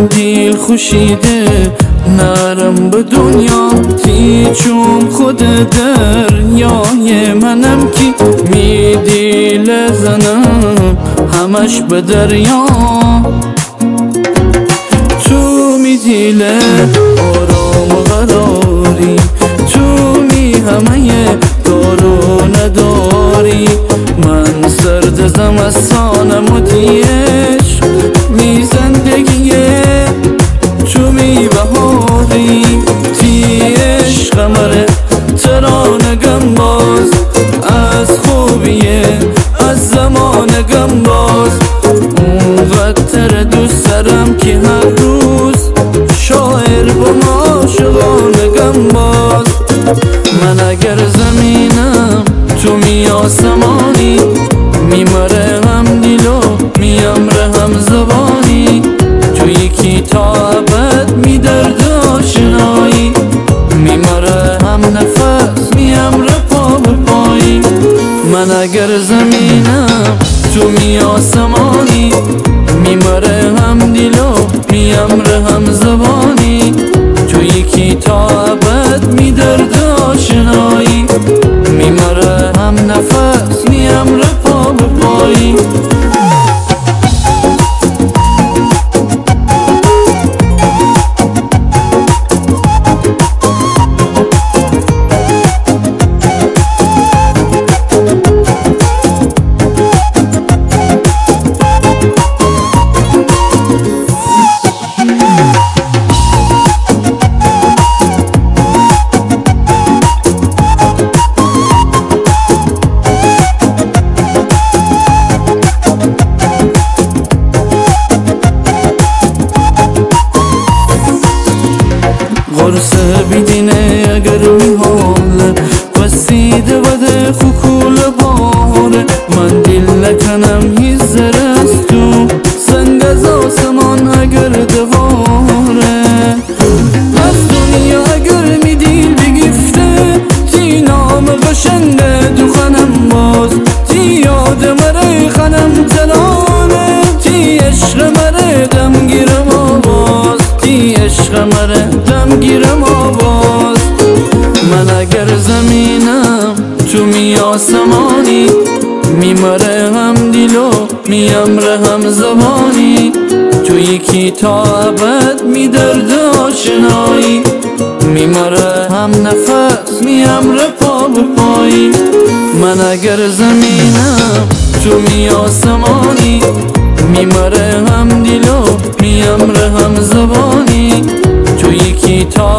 دیل خوشیده نرم به دنیا تیچوم خود دریای منم کی میدیل زنم همش به دریا تو میدیله آرام و قراری تو می همه دارو نداری من سرد زمستانم و دیش می زندگیه تو می بهاری تیش قمره ترانگم باز از خوبیه از زمانگم باز اونقدر دوست دارم که هر روز شاعر با معاشقانگم باز من اگر زمینم تو می آسمانی میمره هم دیلو میامره هم زبانی تو یکی تا ابد می درد آشنایی میمره هم نفس میامره پا به پایی من اگر زمینم تو می آسمانی میمره هم دیلو میامره هم زبانی تو یکی تا ابد می درد آشنایی میمره هم نفس میامره پا به پایی قرصه بیدینه اگر میحاله وسیده بده خوکول باره من دیل نکنم هیز زرست تو سنگ از آسمان اگر دواره از دنیا اگر میدیل بگیفته تی نام قشنگه دو خانم باز تی یاد مره خانم ترانه تی عشق مره دمگیرم آواز تی عشق مره گیرم آواز من اگر زمینم تو می آسمانی میمره هم دیلو میامره هم زبانی تو یکی تا ابد می درد آشنایی میمره هم نفس میامره پا به پایی من اگر زمینم تو می آسمانی میمره هم دیلو میامره هم زبانی تو یکی تا